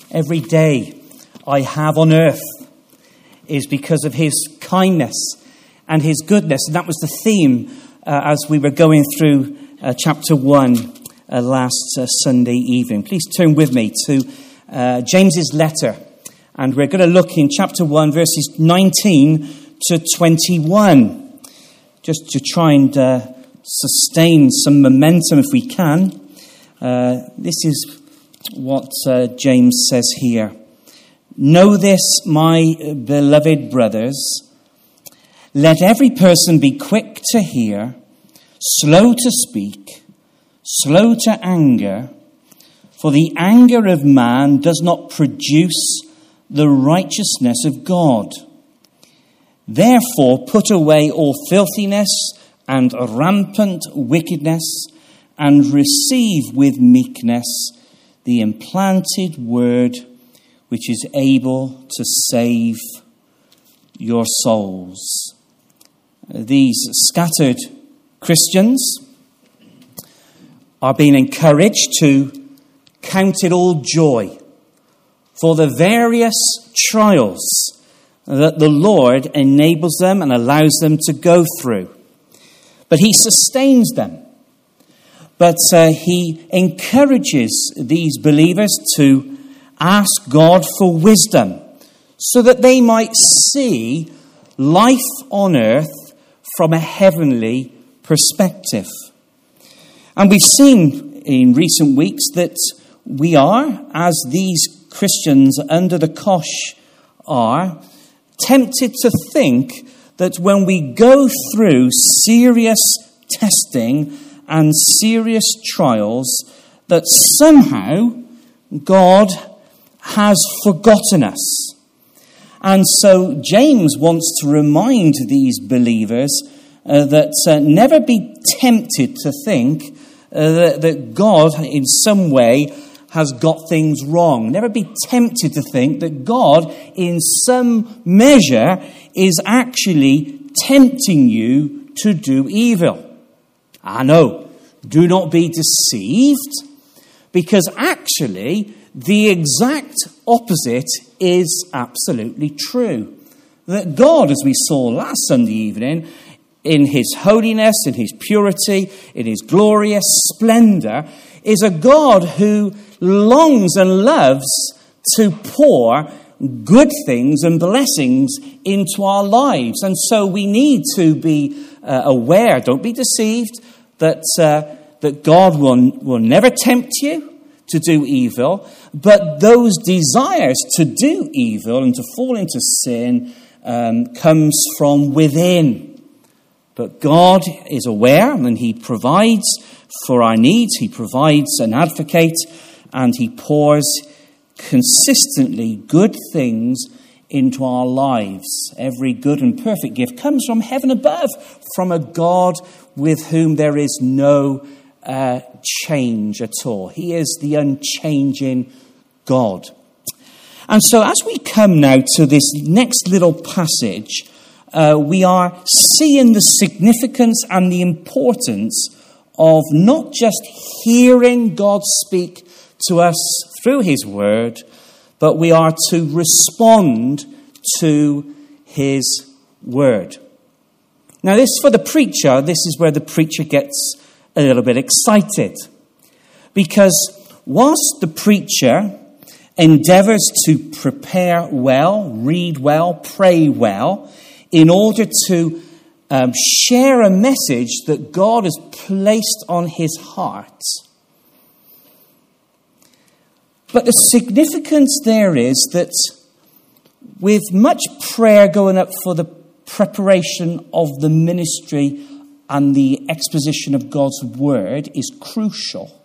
every day I have on earth is because of his kindness and his goodness. And that was the theme as we were going through chapter 1 last Sunday evening. Please turn with me to James's letter. And we're going to look in chapter 1, verses 19 to 21. Just to try and sustain some momentum if we can. This is what James says here. Know this, my beloved brothers. Let every person be quick to hear, slow to speak, slow to anger. For the anger of man does not produce the righteousness of God. Therefore, put away all filthiness and rampant wickedness, and receive with meekness the implanted word, which is able to save your souls. These scattered Christians are being encouraged to count it all joy for the various trials that the Lord enables them and allows them to go through. But he sustains them. But he encourages these believers to ask God for wisdom so that they might see life on earth from a heavenly perspective. And we've seen in recent weeks that we are, as these Christians under the cosh are, tempted to think that when we go through serious testing and serious trials, that somehow God has forgotten us. And so James wants to remind these believers that never be tempted to think that God in some way has got things wrong. Never be tempted to think that God in some measure is actually tempting you to do evil. No, do not be deceived, because actually the exact opposite is absolutely true. That God, as we saw last Sunday evening, in his holiness, in his purity, in his glorious splendor, is a God who longs and loves to pour good things and blessings into our lives. And so we need to be aware, don't be deceived, that God will never tempt you to do evil, but those desires to do evil and to fall into sin comes from within. But God is aware and he provides for our needs. He provides an advocate and he pours consistently good things into our lives. Every good and perfect gift comes from heaven above, from a God with whom there is no change at all. He is the unchanging God. And so as we come now to this next little passage, we are seeing the significance and the importance of not just hearing God speak to us through his word, but we are to respond to his word. Now this, for the preacher, this is where the preacher gets a little bit excited. Because whilst the preacher endeavours to prepare well, read well, pray well, in order to share a message that God has placed on his heart. But the significance there is that with much prayer going up for the preparation of the ministry and the exposition of God's word is crucial.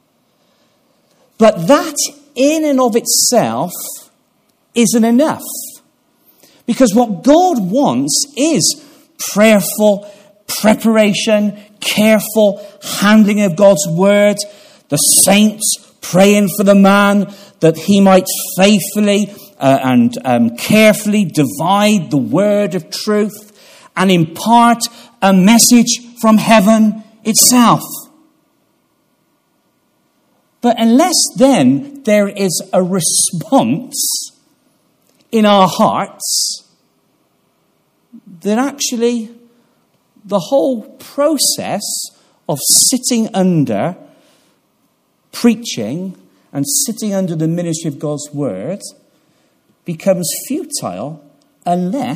But that in and of itself isn't enough. Because what God wants is prayerful preparation, careful handling of God's word, the saints praying for the man that he might faithfully and carefully divide the word of truth and impart a message from heaven itself. But unless then there is a response in our hearts, then actually the whole process of sitting under preaching and sitting under the ministry of God's word becomes futile unless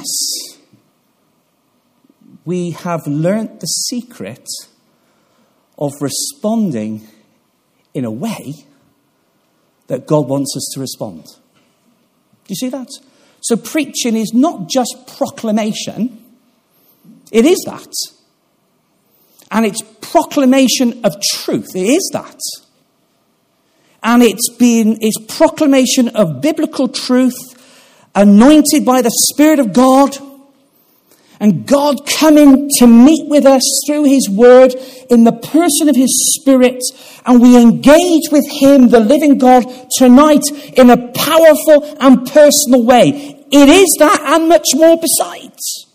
we have learnt the secret of responding in a way that God wants us to respond. Do you see that? So preaching is not just proclamation. It is that. And it's proclamation of truth. It is that. And it's proclamation of biblical truth, anointed by the Spirit of God, and God coming to meet with us through his word in the person of his Spirit, and we engage with him, the living God, tonight in a powerful and personal way. It is that and much more besides.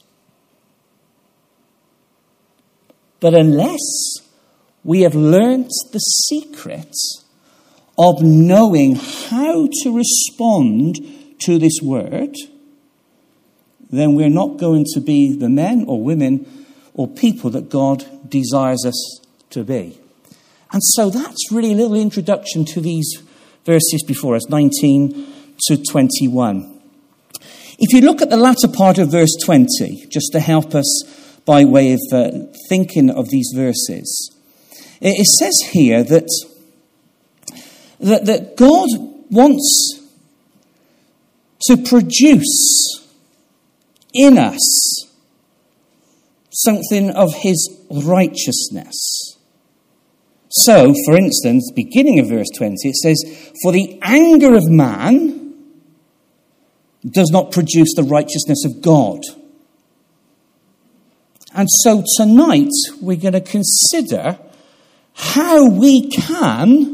But unless we have learnt the secret of knowing how to respond to this word, then we're not going to be the men or women or people that God desires us to be. And so that's really a little introduction to these verses before us, 19 to 21. If you look at the latter part of verse 20, just to help us by way of thinking of these verses, it says here that God wants to produce in us something of his righteousness. So, for instance, beginning of verse 20, it says, "For the anger of man does not produce the righteousness of God." And so tonight we're going to consider how we can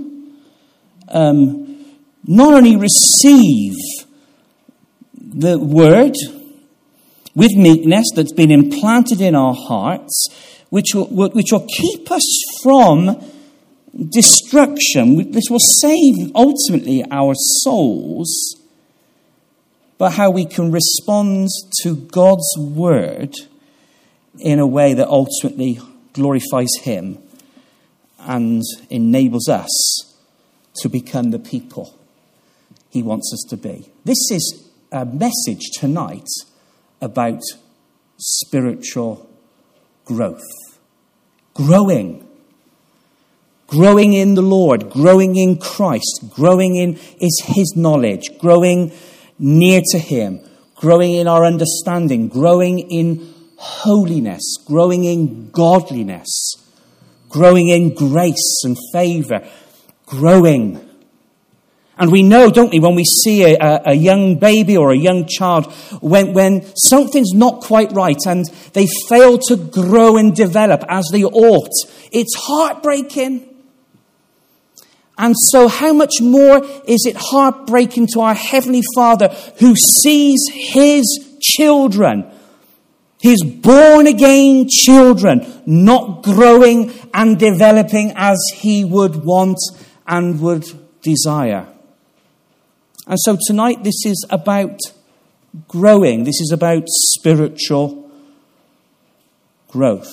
not only receive the word with meekness that's been implanted in our hearts, which will keep us from destruction. This will save ultimately our souls, but how we can respond to God's word in a way that ultimately glorifies him and enables us to become the people he wants us to be. This is a message tonight about spiritual growth. Growing in the Lord, growing in Christ, growing in his knowledge, growing near to him, growing in our understanding, growing in holiness, growing in godliness, growing in grace and favour, growing. And we know, don't we, when we see a young baby or a young child, when something's not quite right and they fail to grow and develop as they ought, it's heartbreaking. And so how much more is it heartbreaking to our Heavenly Father who sees his children, his born-again children, not growing and developing as he would want and would desire. And so tonight this is about growing. This is about spiritual growth.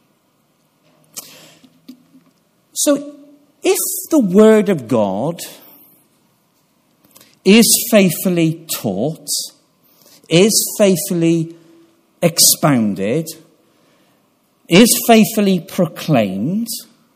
So if the Word of God is faithfully taught, is faithfully expounded, is faithfully proclaimed,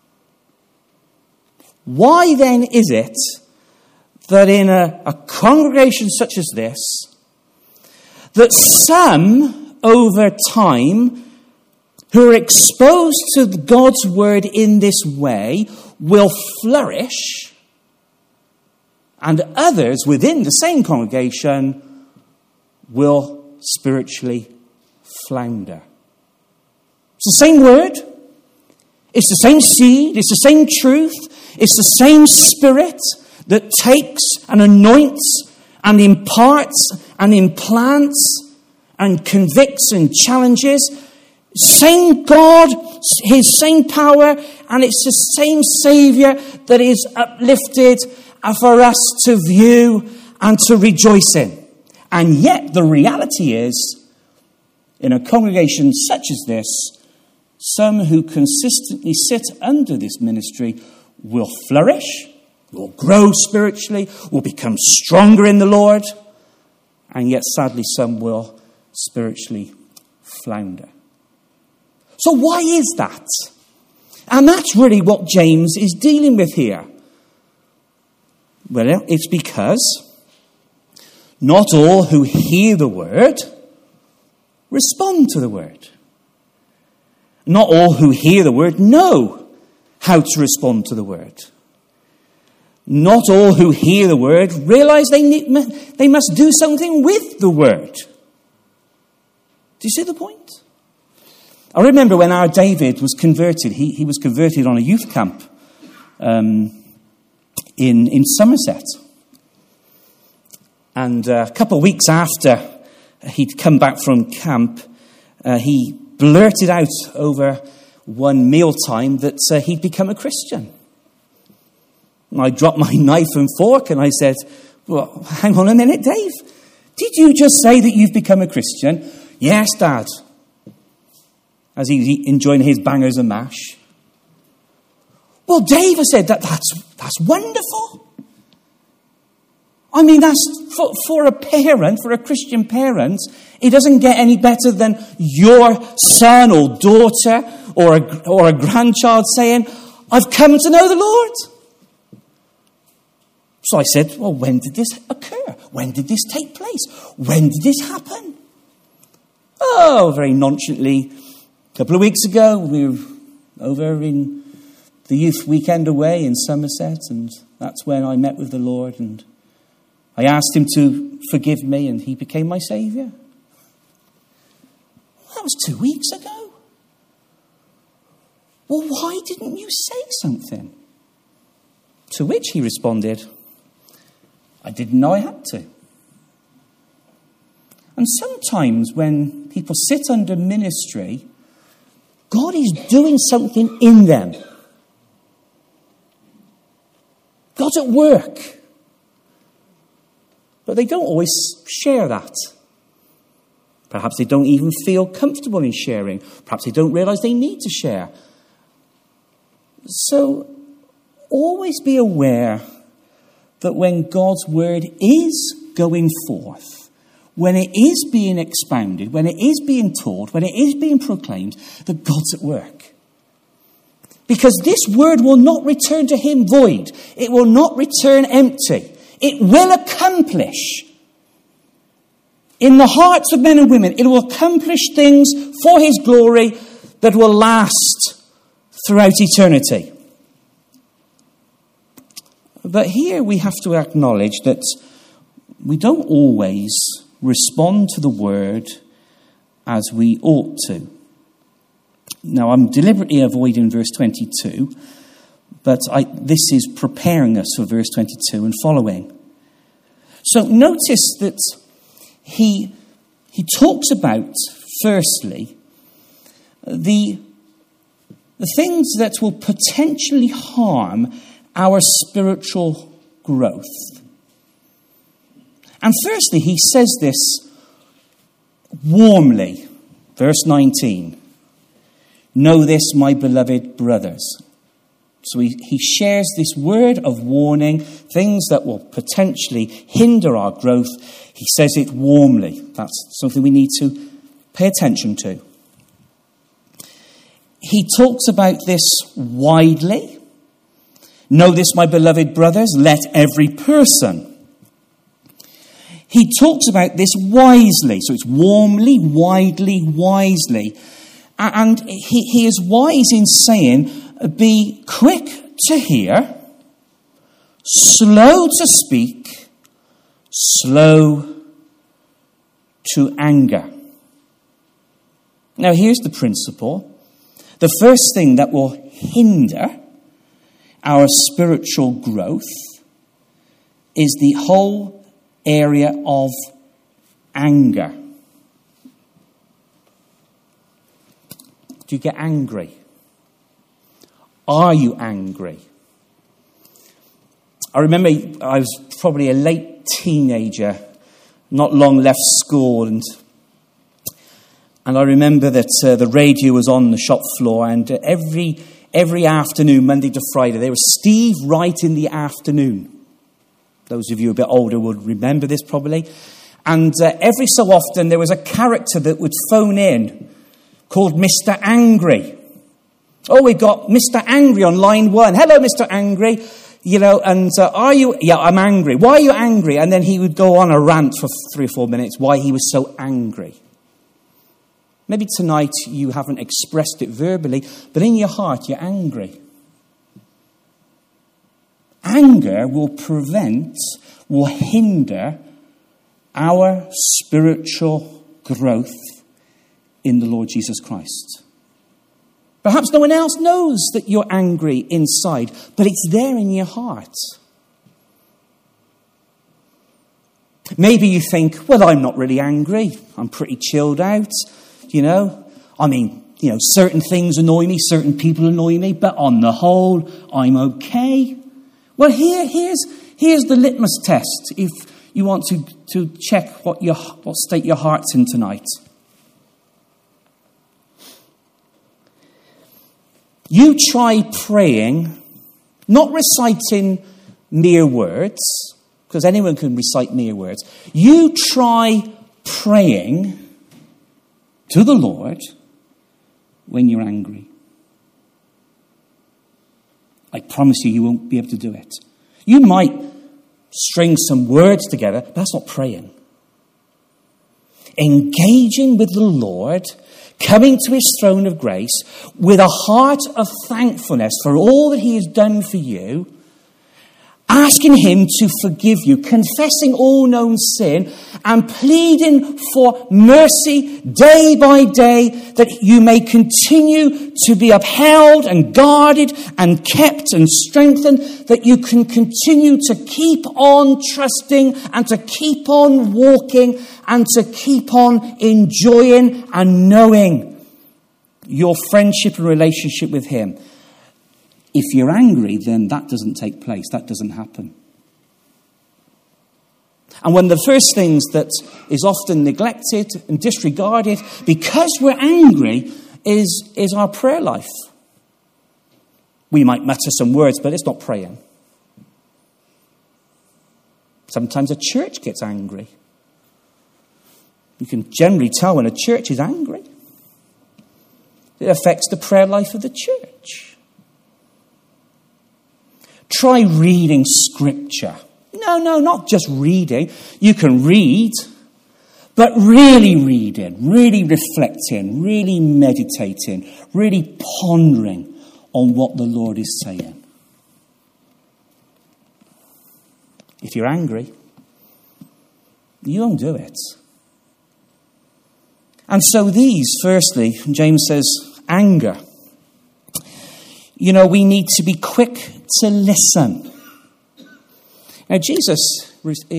why then is it that in a congregation such as this, that some over time who are exposed to God's word in this way will flourish, and others within the same congregation will spiritually flounder? It's the same word, it's the same seed, it's the same truth, it's the same Spirit that takes and anoints and imparts and implants and convicts and challenges. Same God, his same power, and it's the same Saviour that is uplifted for us to view and to rejoice in. And yet the reality is, in a congregation such as this, some who consistently sit under this ministry will flourish, will grow spiritually, will become stronger in the Lord, and yet sadly some will spiritually flounder. So why is that? And that's really what James is dealing with here. Well, it's because not all who hear the word respond to the word. Not all who hear the word know how to respond to the word. Not all who hear the word realize they must do something with the word. Do you see the point? I remember when our David was converted. He was converted on a youth camp in Somerset. And a couple of weeks after he'd come back from camp, he blurted out over one mealtime that he'd become a Christian. And I dropped my knife and fork and I said, well, hang on a minute, Dave. Did you just say that you've become a Christian? Yes, Dad. As he's enjoying his bangers and mash. Well, Dave, I said, that's wonderful. I mean, that's for a parent, for a Christian parent, it doesn't get any better than your son or daughter or a grandchild saying, I've come to know the Lord. So I said, well, when did this occur? When did this take place? When did this happen? Oh, very nonchalantly, a couple of weeks ago, we were over in the youth weekend away in Somerset, and that's when I met with the Lord, and I asked him to forgive me, and he became my saviour. That was 2 weeks ago. Well, why didn't you say something? To which he responded, I didn't know I had to. And sometimes when people sit under ministry, God is doing something in them. God's at work. But they don't always share that. Perhaps they don't even feel comfortable in sharing. Perhaps they don't realise they need to share. So always be aware that when God's word is going forth, when it is being expounded, when it is being taught, when it is being proclaimed, that God's at work. Because this word will not return to him void. It will not return empty. It will accomplish in the hearts of men and women. It will accomplish things for his glory that will last throughout eternity. But here we have to acknowledge that we don't always respond to the word as we ought to. Now, I'm deliberately avoiding verse 22, but this is preparing us for verse 22 and following. So notice that he talks about, firstly, the things that will potentially harm our spiritual growth. And firstly, he says this warmly. Verse 19. Know this, my beloved brothers. So he shares this word of warning, things that will potentially hinder our growth. He says it warmly. That's something we need to pay attention to. He talks about this widely. Know this, my beloved brothers, let every person. He talks about this wisely. So it's warmly, widely, wisely. And he is wise in saying, be quick to hear, slow to speak, slow to anger. Now here's the principle. The first thing that will hinder our spiritual growth is the whole area of anger. Do you get angry? Are you angry? I remember I was probably a late teenager, not long left school, and I remember that the radio was on the shop floor, and every afternoon, Monday to Friday, there was Steve Wright in the afternoon. Those of you a bit older would remember this probably. And every so often there was a character that would phone in called Mr. Angry. Oh, we got Mr. Angry on line 1. Hello, Mr. Angry. Are you... Yeah, I'm angry. Why are you angry? And then he would go on a rant for 3 or 4 minutes why he was so angry. Maybe tonight you haven't expressed it verbally, but in your heart you're angry. Anger will hinder our spiritual growth in the Lord Jesus Christ. Perhaps no one else knows that you're angry inside, but it's there in your heart. Maybe you think, well, I'm not really angry. I'm pretty chilled out. Certain things annoy me, certain people annoy me, but on the whole, I'm okay. Well, here's the litmus test if you want to check what state your heart's in tonight. You try praying, not reciting mere words, because anyone can recite mere words. You try praying to the Lord when you're angry. I promise you won't be able to do it. You might string some words together, but that's not praying. Engaging with the Lord, coming to his throne of grace with a heart of thankfulness for all that he has done for you, asking him to forgive you, confessing all known sin, and pleading for mercy day by day, that you may continue to be upheld and guarded and kept and strengthened, that you can continue to keep on trusting and to keep on walking and to keep on enjoying and knowing your friendship and relationship with him. If you're angry, then that doesn't take place. That doesn't happen. And one of the first things that is often neglected and disregarded because we're angry is our prayer life. We might mutter some words, but it's not praying. Sometimes a church gets angry. You can generally tell when a church is angry. It affects the prayer life of the church. Try reading scripture. No, not just reading. You can read, but really reading, really reflecting, really meditating, really pondering on what the Lord is saying. If you're angry, you won't do it. And so firstly, James says, anger. We need to be quick to listen. Now, Jesus,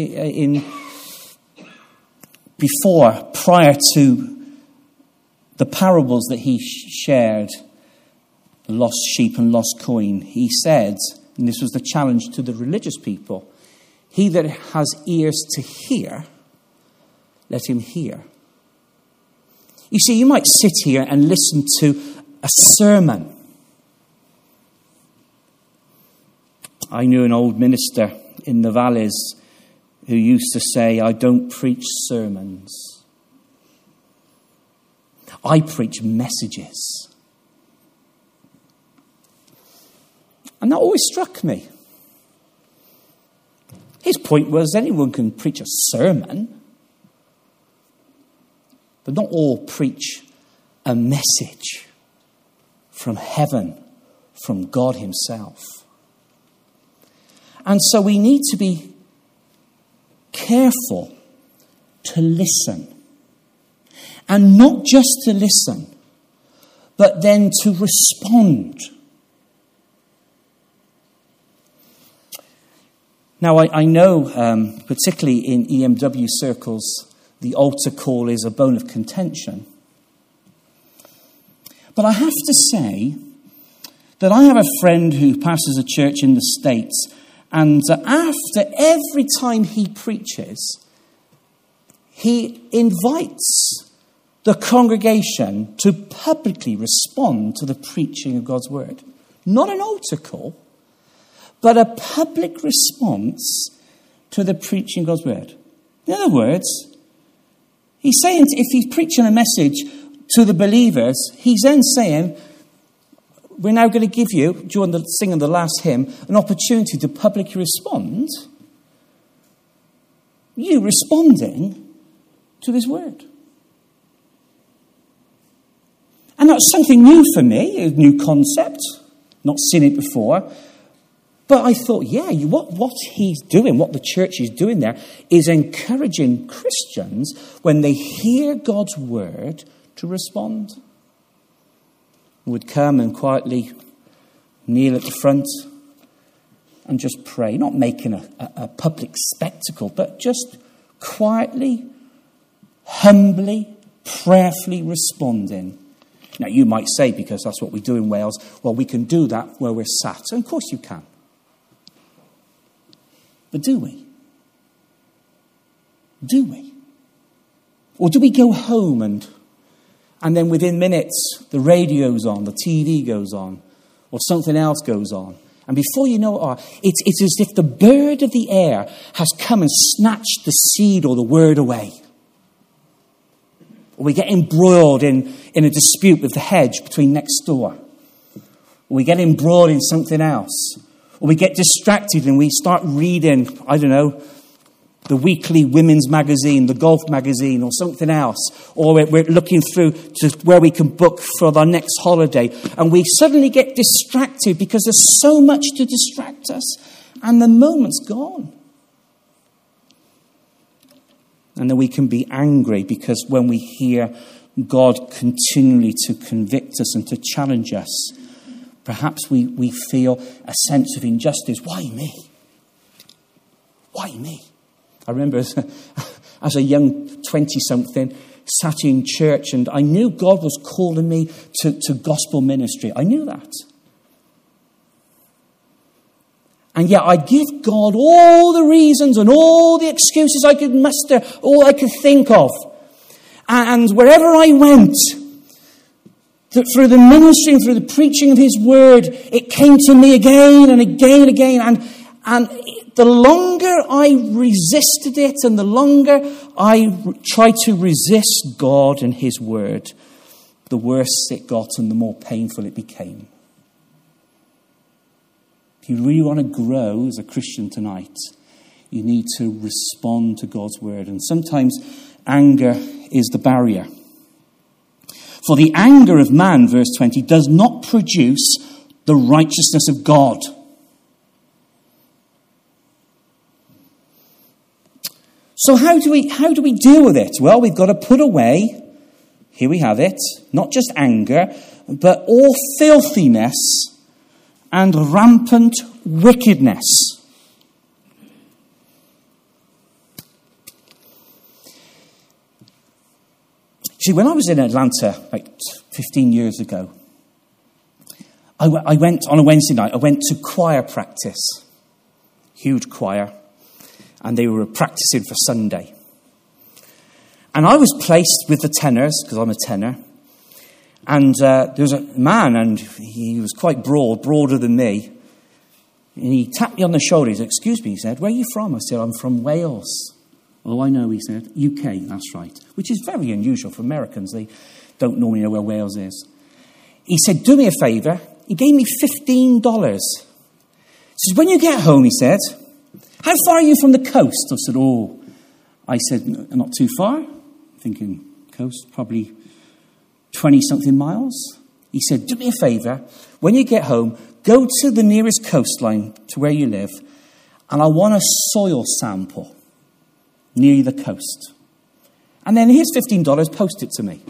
prior to the parables that he shared, the lost sheep and lost coin, he said, and this was the challenge to the religious people, he that has ears to hear, let him hear. You see, you might sit here and listen to a sermon. I knew an old minister in the valleys who used to say, I don't preach sermons. I preach messages. And that always struck me. His point was anyone can preach a sermon, but not all preach a message from heaven, from God himself. And so we need to be careful to listen. And not just to listen, but then to respond. Now, I know, particularly in EMW circles, the altar call is a bone of contention. But I have to say that I have a friend who pastors a church in the States, And after every time he preaches, he invites the congregation to publicly respond to the preaching of God's word. Not an altar call, but a public response to the preaching of God's word. In other words, he's saying if he's preaching a message to the believers, he's then saying, we're now going to give you, during the singing of the last hymn, an opportunity to publicly respond. You responding to this word. And that's something new for me, a new concept. Not seen it before. But I thought, what he's doing, what the church is doing there, is encouraging Christians, when they hear God's word, to respond. Would come and quietly kneel at the front and just pray, not making a public spectacle, but just quietly, humbly, prayerfully responding. Now, you might say, because that's what we do in Wales, well, we can do that where we're sat. And of course you can. But do we? Do we? Or do we go home and then within minutes the radio's on, the TV goes on, or something else goes on? And before you know it, it's as if the bird of the air has come and snatched the seed or the word away. Or we get embroiled in a dispute with the hedge between next door. Or we get embroiled in something else. Or we get distracted and we start reading, I don't know, the weekly women's magazine, the golf magazine, or something else. Or we're looking through to where we can book for our next holiday. And we suddenly get distracted because there's so much to distract us. And the moment's gone. And then we can be angry because when we hear God continually to convict us and to challenge us, perhaps we feel a sense of injustice. Why me? Why me? I remember as a young 20-something, sat in church and I knew God was calling me to gospel ministry. I knew that. And yet I give God all the reasons and all the excuses I could muster, all I could think of. And wherever I went, through the ministry and through the preaching of his word, it came to me again and again and again. And the longer I resisted it and the longer I tried to resist God and his word, the worse it got and the more painful it became. If you really want to grow as a Christian tonight, you need to respond to God's word. And sometimes anger is the barrier. For the anger of man, verse 20, does not produce the righteousness of God. So how do we deal with it? Well, we've got to put away, here we have it, not just anger, but all filthiness and rampant wickedness. See, when I was in Atlanta, like 15 years ago, I went on a Wednesday night, I went to choir practice. Huge choir. And they were practicing for Sunday. And I was placed with the tenors, because I'm a tenor. And there was a man, and he was quite broader than me. And he tapped me on the shoulder. He said, "Excuse me," he said, "where are you from?" I said, "I'm from Wales." "Oh, I know," he said. "UK, that's right." Which is very unusual for Americans. They don't normally know where Wales is. He said, "Do me a favour." He gave me $15. He says, "When you get home," he said, "how far are you from the coast?" I said, "Not too far." Thinking, coast, probably 20-something miles. He said, "Do me a favour. When you get home, go to the nearest coastline to where you live, and I want a soil sample near the coast. And then here's $15, post it to me."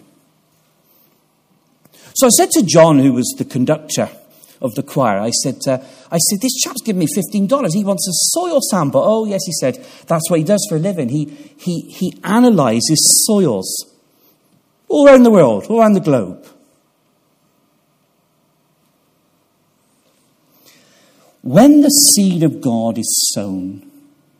So I said to John, who was the conductor of the choir, I said, "This chap's given me $15. He wants a soil sample." "Oh, yes," he said. "That's what he does for a living. He analyses soils all around the world, all around the globe." When the seed of God is sown,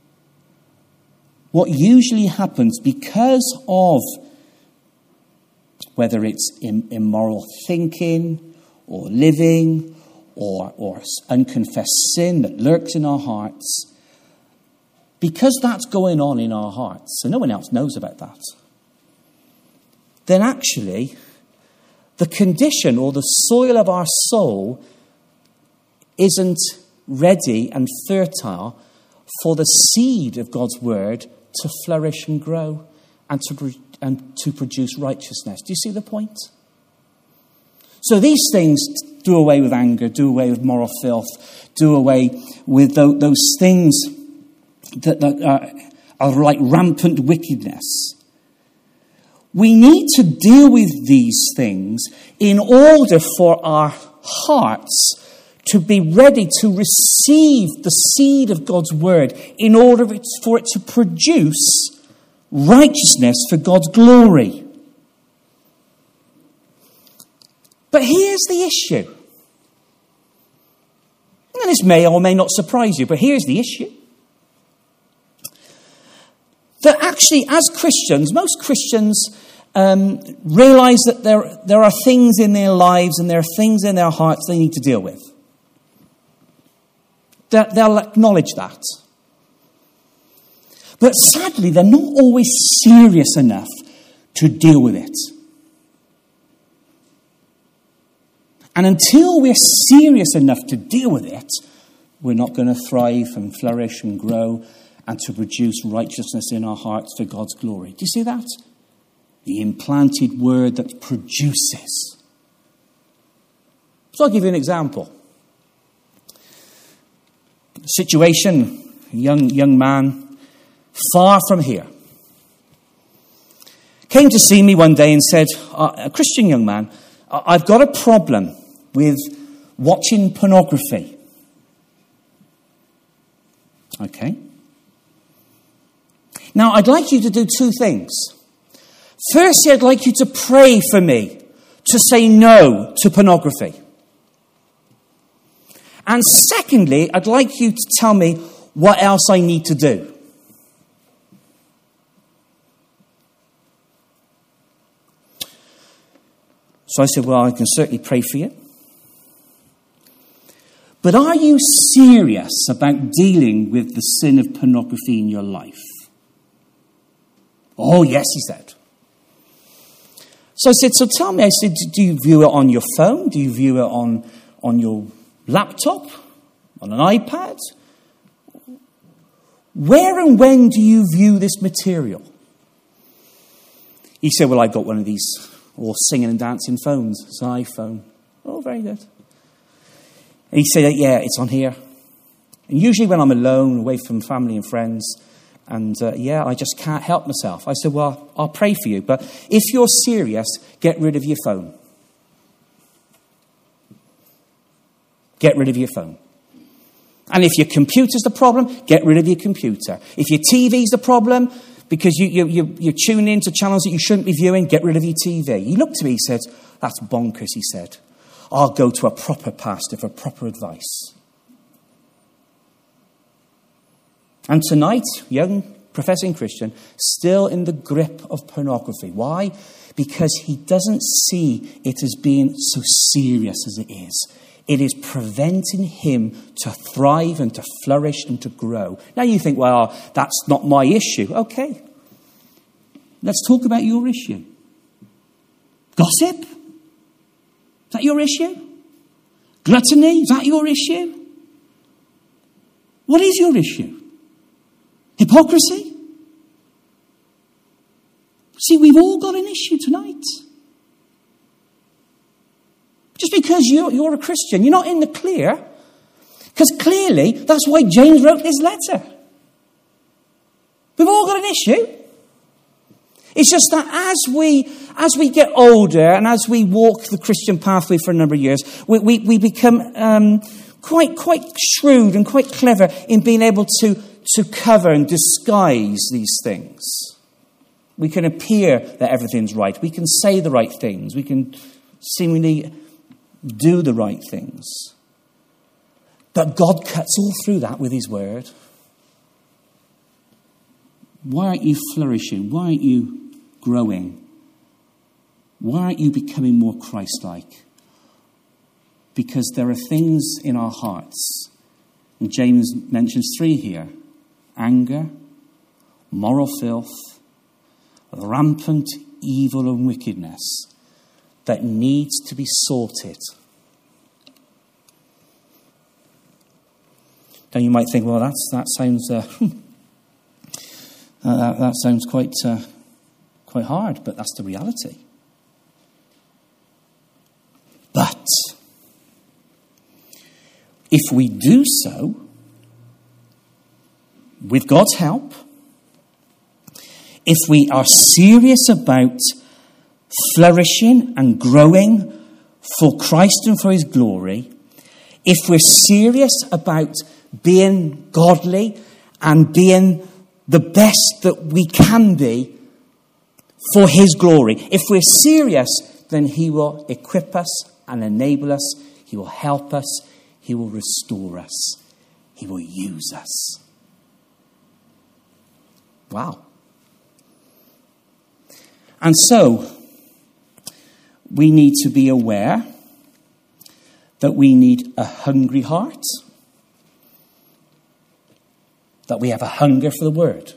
what usually happens, because of whether it's immoral thinking or living or unconfessed sin that lurks in our hearts, because that's going on in our hearts, so no one else knows about that, then actually the condition or the soil of our soul isn't ready and fertile for the seed of God's word to flourish and grow and to produce righteousness. Do you see the point? So these things do away with anger, do away with moral filth, do away with those things that are like rampant wickedness. We need to deal with these things in order for our hearts to be ready to receive the seed of God's word, in order for it to produce righteousness for God's glory. But here's the issue. And this may or may not surprise you, but here's the issue. That actually, as Christians, most Christians realize that there are things in their lives and there are things in their hearts they need to deal with. They'll acknowledge that. But sadly, they're not always serious enough to deal with it. And until we're serious enough to deal with it, we're not going to thrive and flourish and grow and to produce righteousness in our hearts for God's glory. Do you see that? The implanted word that produces. So I'll give you an example. Situation, a young man, far from here, came to see me one day and said, a Christian young man, I've got a problem with watching pornography. Okay. Now, I'd like you to do two things. Firstly, I'd like you to pray for me to say no to pornography. And secondly, I'd like you to tell me what else I need to do. So I said, well, I can certainly pray for you. But are you serious about dealing with the sin of pornography in your life? Oh, yes, he said. So I said, so tell me, I said, do you view it on your phone? Do you view it on your laptop? On an iPad? Where and when do you view this material? He said, well, I've got one of these all singing and dancing phones. It's an iPhone. Oh, very good. And he said, yeah, it's on here. And usually when I'm alone, away from family and friends, and I just can't help myself. I said, well, I'll pray for you. But if you're serious, get rid of your phone. Get rid of your phone. And if your computer's the problem, get rid of your computer. If your TV's the problem, because you tune in to channels that you shouldn't be viewing, get rid of your TV. He looked at me, he said, that's bonkers, he said. I'll go to a proper pastor for proper advice. And tonight, young professing Christian, still in the grip of pornography. Why? Because he doesn't see it as being so serious as it is. It is preventing him to thrive and to flourish and to grow. Now you think, well, that's not my issue. Okay. Let's talk about your issue. Gossip? Is that your issue? Gluttony? Is that your issue? What is your issue? Hypocrisy? See, we've all got an issue tonight. Just because you're a Christian, you're not in the clear. Because clearly, that's why James wrote this letter. We've all got an issue. It's just that as we get older and as we walk the Christian pathway for a number of years, we become quite shrewd and quite clever in being able to cover and disguise these things. We can appear that everything's right. We can say the right things. We can seemingly do the right things. But God cuts all through that with his word. Why aren't you flourishing? Why aren't you growing? Why aren't you becoming more Christ-like? Because there are things in our hearts, and James mentions 3 here: anger, moral filth, rampant evil and wickedness that needs to be sorted. Now you might think, well, that sounds that sounds quite hard, but that's the reality. But if we do so with God's help, if we are serious about flourishing and growing for Christ and for his glory, if we're serious about being godly and being the best that we can be for his glory, if we're serious, then he will equip us and enable us. He will help us. He will restore us. He will use us. Wow. And so, we need to be aware that we need a hungry heart, that we have a hunger for the word.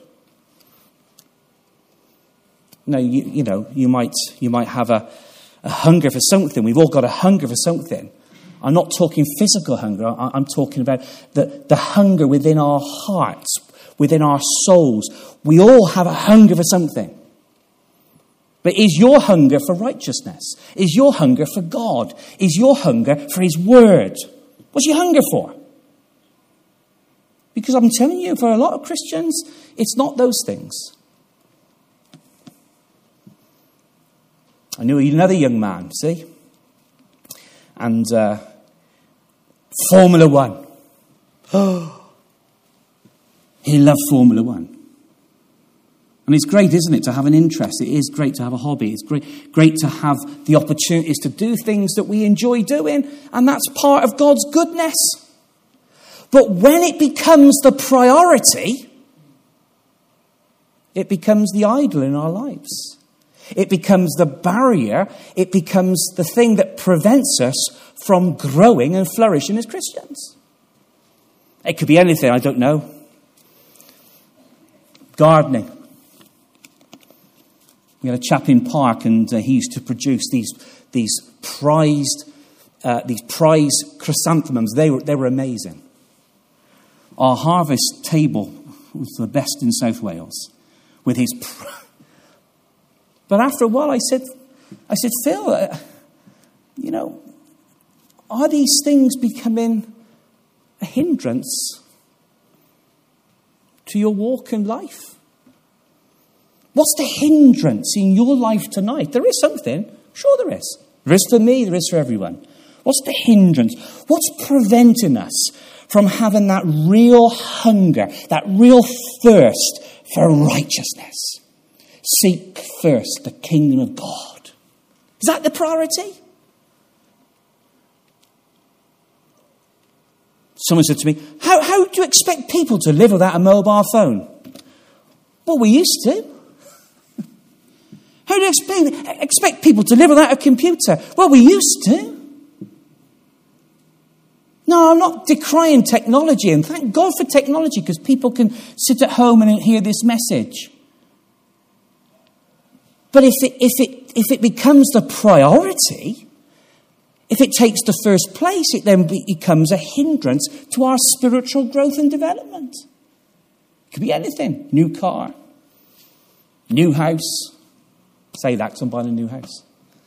Now, you might have a hunger for something. We've all got a hunger for something. I'm not talking physical hunger. I'm talking about the hunger within our hearts, within our souls. We all have a hunger for something. But is your hunger for righteousness? Is your hunger for God? Is your hunger for his word? What's your hunger for? Because I'm telling you, for a lot of Christians, it's not those things. I knew another young man, see? And Formula One. He loved Formula One. And it's great, isn't it, to have an interest. It is great to have a hobby. It's great to have the opportunities to do things that we enjoy doing. And that's part of God's goodness. But when it becomes the priority, it becomes the idol in our lives. It becomes the barrier. It becomes the thing that prevents us from growing and flourishing as Christians. It could be anything, I don't know. Gardening. We had a chap in Park, and he used to produce these prized chrysanthemums. They were amazing. Our harvest table was the best in South Wales with his. But after a while, I said, Phil, are these things becoming a hindrance to your walk in life? What's the hindrance in your life tonight? There is something. Sure there is. There is for me, there is for everyone. What's the hindrance? What's preventing us from having that real hunger, that real thirst for righteousness? Seek first the kingdom of God. Is that the priority? Someone said to me, how do you expect people to live without a mobile phone? Well, we used to. How do you expect people to live without a computer? Well, we used to. No, I'm not decrying technology, and thank God for technology, because people can sit at home and hear this message. But if it becomes the priority, if it takes the first place, it then becomes a hindrance to our spiritual growth and development. It could be anything. New car, new house. Say that because I'm buying a new house.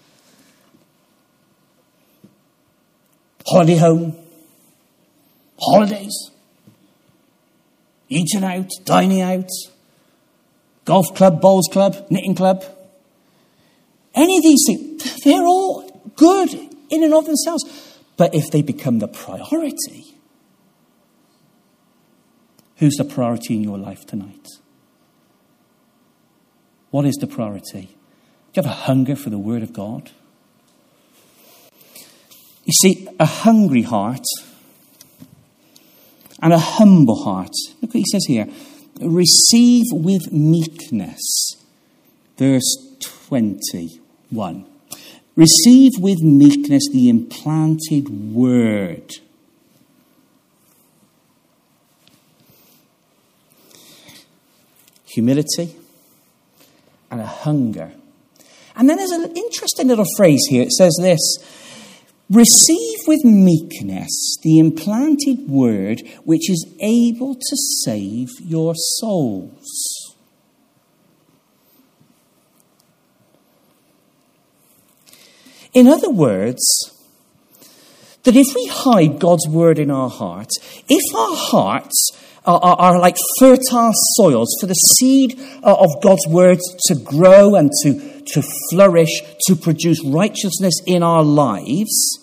Holiday home. Holidays. Eating out, dining out. Golf club, bowls club, knitting club. Any of these things, they're all good in and of themselves. But if they become the priority, who's the priority in your life tonight? What is the priority? Do you have a hunger for the word of God? You see, a hungry heart and a humble heart. Look what he says here. Receive with meekness. Verse 21. Receive with meekness the implanted word. Humility and a hunger. And then there's an interesting little phrase here. It says this: receive with meekness the implanted word which is able to save your souls. In other words, that if we hide God's word in our hearts, if our hearts are like fertile soils for the seed of God's word to grow and to flourish, to produce righteousness in our lives,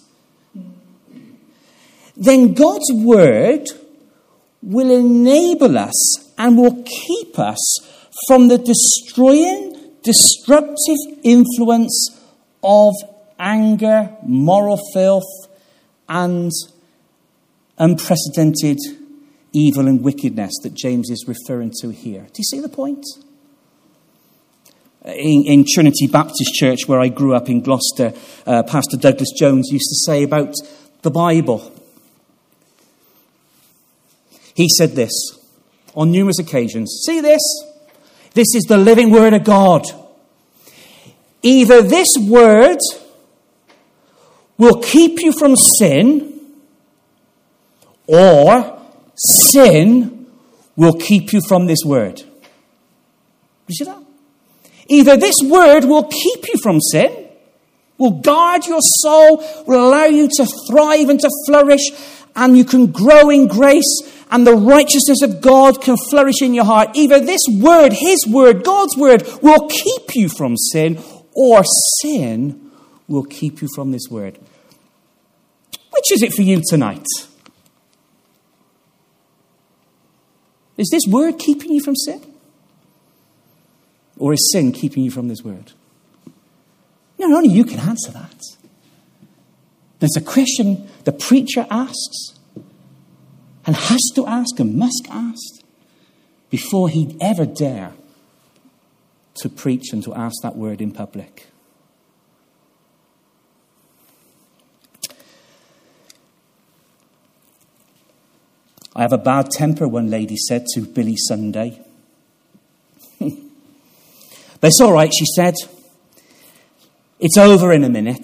then God's word will enable us and will keep us from the destroying, destructive influence of anger, moral filth, and unprecedented evil and wickedness that James is referring to here. Do you see the point? In Trinity Baptist Church, where I grew up in Gloucester, Pastor Douglas Jones used to say about the Bible. He said this on numerous occasions. See this? This is the living word of God. Either this word will keep you from sin, or sin will keep you from this word. You see that? Either this word will keep you from sin, will guard your soul, will allow you to thrive and to flourish, and you can grow in grace, and the righteousness of God can flourish in your heart. Either this word, his word, God's word, will keep you from sin, or sin will keep you from this word. Which is it for you tonight? Is this word keeping you from sin? Or is sin keeping you from this word? No, only you can answer that. There's a question the preacher asks, and has to ask and must ask, before he'd ever dare to preach and to ask that word in public. I have a bad temper, one lady said to Billy Sunday. But it's all right, she said. It's over in a minute.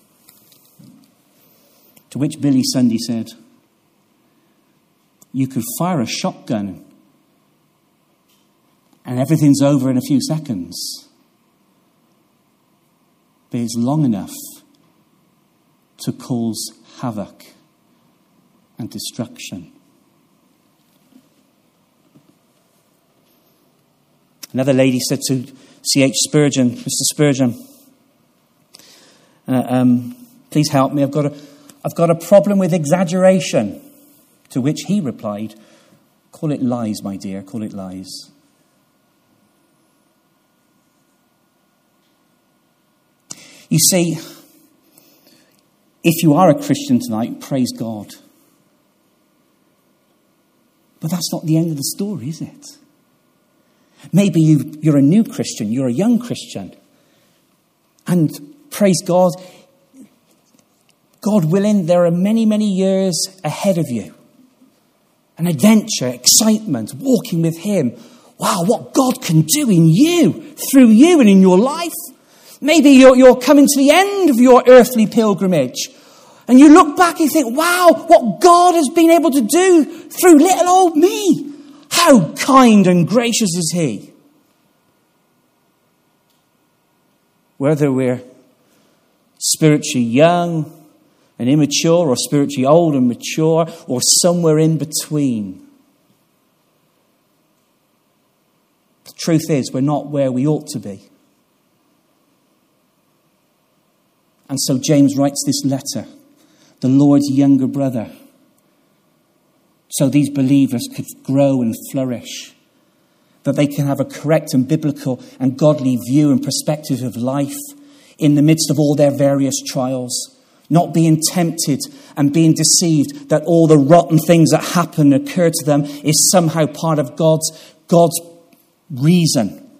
To which Billy Sunday said, you could fire a shotgun and everything's over in a few seconds. But it's long enough to cause havoc and destruction. Another lady said to C.H. Spurgeon, Mr. Spurgeon, please help me, I've got a problem with exaggeration. To which he replied, call it lies, my dear, call it lies. You see, if you are a Christian tonight, praise God. But that's not the end of the story, is it? Maybe you're a new Christian, you're a young Christian. And praise God, God willing, there are many, many years ahead of you. An adventure, excitement, walking with him. Wow, what God can do in you, through you and in your life. Maybe you're coming to the end of your earthly pilgrimage. And you look back and you think, wow, what God has been able to do through little old me. How kind and gracious is he? Whether we're spiritually young and immature, or spiritually old and mature, or somewhere in between. The truth is, we're not where we ought to be. And so James writes this letter, the Lord's younger brother, so these believers could grow and flourish, that they can have a correct and biblical and godly view and perspective of life in the midst of all their various trials, not being tempted and being deceived that all the rotten things that happen occur to them is somehow part of God's reason.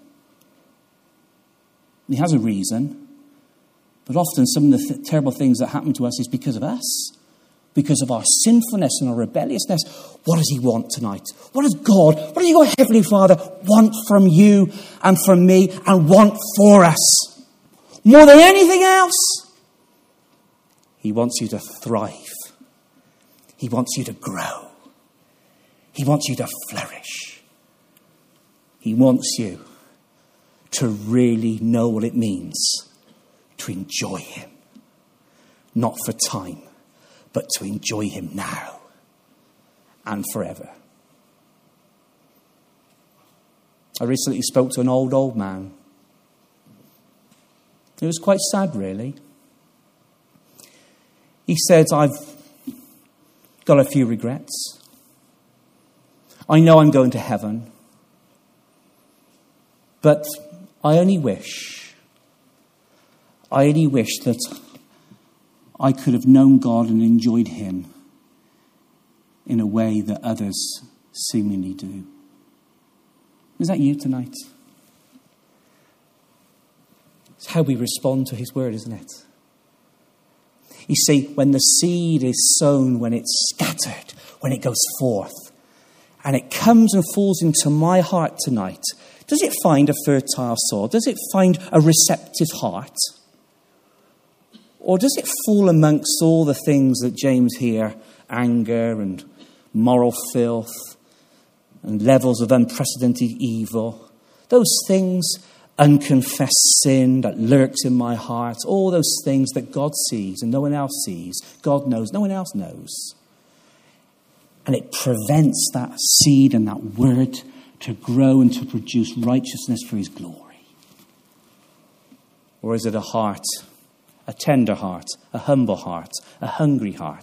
He has a reason, but often some of the terrible things that happen to us is because of us, because of our sinfulness and our rebelliousness. What does he want tonight? What does your Heavenly Father want from you and from me and want for us? More than anything else, he wants you to thrive. He wants you to grow. He wants you to flourish. He wants you to really know what it means to enjoy him. Not for time, but to enjoy him now and forever. I recently spoke to an old man. It was quite sad, really. He said, I've got a few regrets. I know I'm going to heaven, but I only wish that I could have known God and enjoyed him in a way that others seemingly do. Is that you tonight? It's how we respond to his word, isn't it? You see, when the seed is sown, when it's scattered, when it goes forth, and it comes and falls into my heart tonight, does it find a fertile soil? Does it find a receptive heart? Or does it fall amongst all the things that James here, anger and moral filth and levels of unprecedented evil, those things, unconfessed sin that lurks in my heart, all those things that God sees and no one else sees, God knows, no one else knows. And it prevents that seed and that word to grow and to produce righteousness for his glory. Or is it a heart, a tender heart, a humble heart, a hungry heart?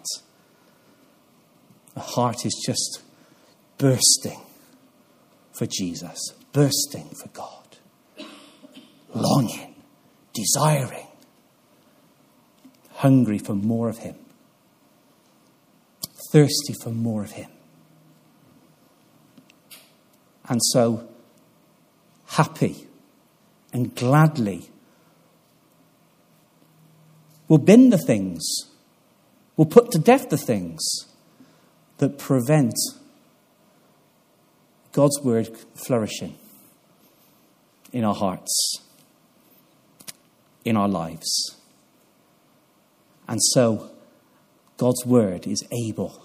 A heart is just bursting for Jesus, bursting for God. Longing, desiring, hungry for more of him, thirsty for more of him. And so, happy and gladly, we'll bin the things, we'll put to death the things that prevent God's word flourishing in our hearts, in our lives. And so God's word is able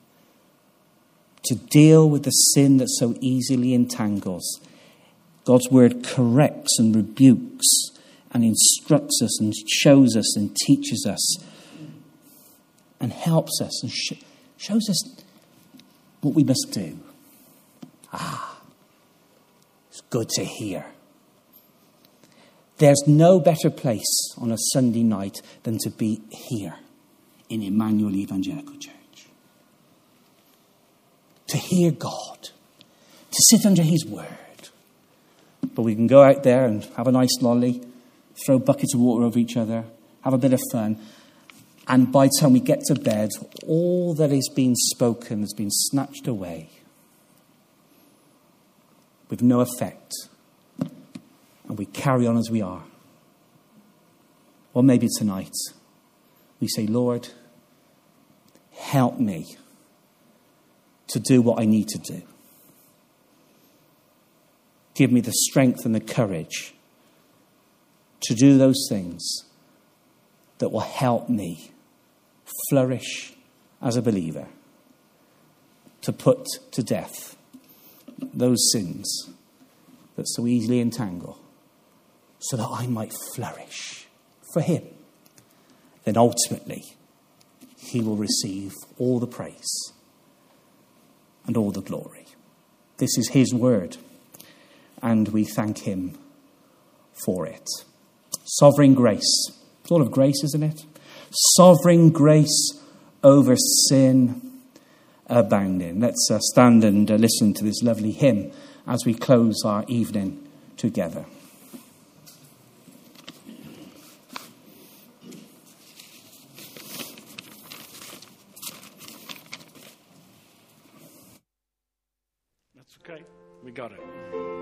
to deal with the sin that so easily entangles. God's word corrects and rebukes and instructs us and shows us and teaches us and helps us and shows us what we must do. It's good to hear. There's no better place on a Sunday night than to be here in Emmanuel Evangelical Church. To hear God, to sit under his word. But we can go out there and have a nice lolly, throw buckets of water over each other, have a bit of fun, and by the time we get to bed, all that is being spoken has been snatched away with no effect. And we carry on as we are. Or maybe tonight we say, Lord, help me to do what I need to do. Give me the strength and the courage to do those things that will help me flourish as a believer, to put to death those sins that so easily entangle, so that I might flourish for him. Then ultimately, he will receive all the praise and all the glory. This is his word, and we thank him for it. Sovereign grace. It's all of grace, isn't it? Sovereign grace over sin abounding. Let's stand and listen to this lovely hymn as we close our evening together.